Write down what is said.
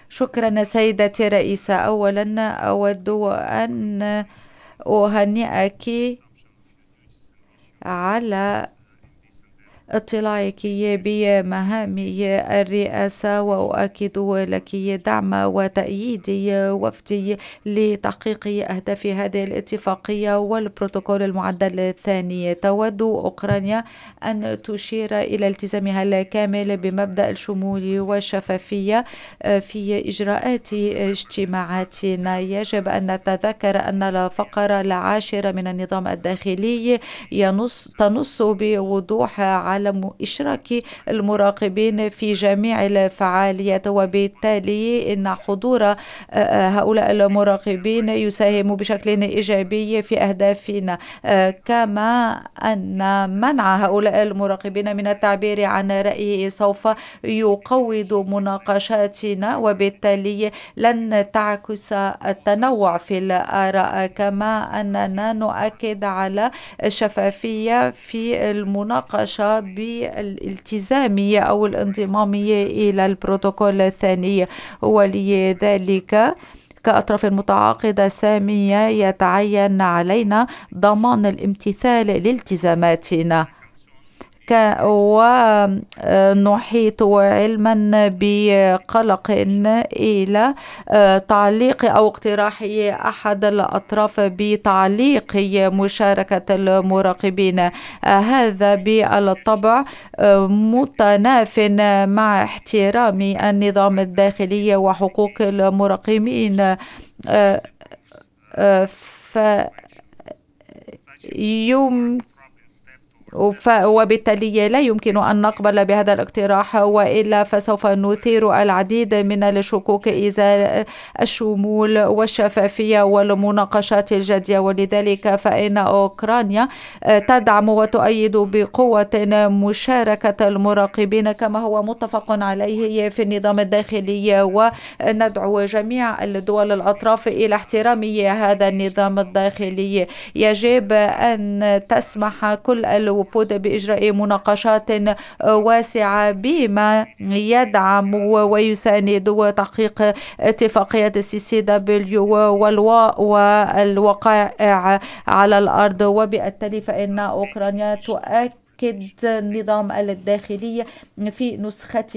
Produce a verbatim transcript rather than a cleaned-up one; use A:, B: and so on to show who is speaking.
A: شكرا سيدتي الرئيسة. أولا أود أن أهنئك على اطلاعك بمهام الرئاسة، وأؤكد لك دعم وتأييد وفدي لتحقيق أهداف هذه الاتفاقية والبروتوكول المعدل الثاني. تود أوكرانيا أن تشير إلى التزامها الكامل بمبدأ الشمول والشفافية في إجراءات اجتماعاتنا. يجب أن نتذكر أن الفقرة العاشرة من النظام الداخلي ينص تنص بوضوح على إشراك المراقبين في جميع الفعاليات، وبالتالي إن حضور هؤلاء المراقبين يساهم بشكل إيجابي في أهدافنا، كما أن منع هؤلاء المراقبين من التعبير عن رأيه سوف يقوض مناقشاتنا، وبالتالي لن تعكس التنوع في الآراء. كما أننا نؤكد على الشفافية في المناقشة بالالتزام أو الانضمام إلى البروتوكول الثاني، ولذلك كأطراف متعاقدة سامية يتعين علينا ضمان الامتثال لالتزاماتنا، ونحيط علما بقلق إلى تعليق أو اقتراح أحد الأطراف بتعليق مشاركة المراقبين. هذا بالطبع متناف مع احترام النظام الداخلي وحقوق المراقبين، فيمكن وبالتالي لا يمكن أن نقبل بهذا الاقتراح، وإلا فسوف نثير العديد من الشكوك إزاء الشمول والشفافية والمناقشات الجادية. ولذلك فإن أوكرانيا تدعم وتؤيد بقوة مشاركة المراقبين كما هو متفق عليه في النظام الداخلي، وندعو جميع الدول الأطراف إلى احترام هذا النظام الداخلي. يجب أن تسمح كل الوفود بإجراء مناقشات واسعة بما يدعم ويساند تحقيق اتفاقية السي سي دبليو والوقائع على الأرض. وبالتالي فإن أوكرانيا تؤكد النظام الداخلي في نسخته